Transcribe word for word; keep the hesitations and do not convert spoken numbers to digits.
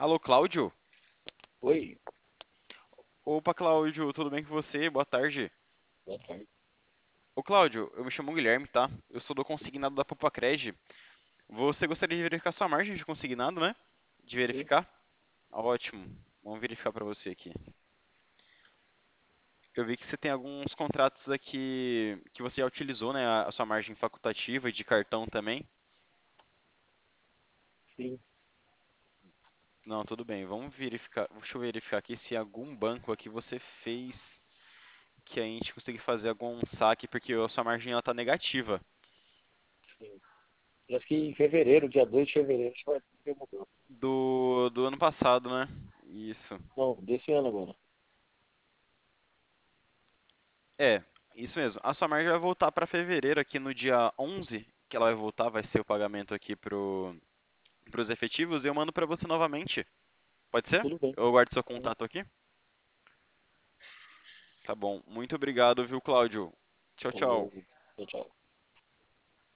Alô, Cláudio? Oi, Opa, Cláudio, tudo bem com você? Boa tarde. boa tarde. Ô, Cláudio, eu me chamo Guilherme, tá? Eu sou do consignado da Popacred. Você gostaria de verificar sua margem de consignado, né? De Sim, verificar? Ótimo. Vamos verificar para você aqui. Eu vi que você tem alguns contratos aqui que você já utilizou, né? A a sua margem facultativa e de cartão também. sim. Não, tudo bem. Vamos verificar. Deixa eu verificar aqui se algum banco aqui você fez que a gente conseguir fazer algum saque, porque a sua margem ela tá negativa. Sim. Parece que em fevereiro, dia dois de fevereiro, a gente vai ter mudou. Do, do ano passado, né? Isso. Não, desse ano agora. É, isso mesmo. A sua margem vai voltar para fevereiro aqui no dia onze, que ela vai voltar, vai ser o pagamento aqui pro, pros efetivos, e eu mando para você novamente. Pode ser? Tudo bem. Eu guardo seu Sim. contato aqui? Tá bom. Muito obrigado, viu, Cláudio? Tchau, tchau. Falou. Tchau, tchau.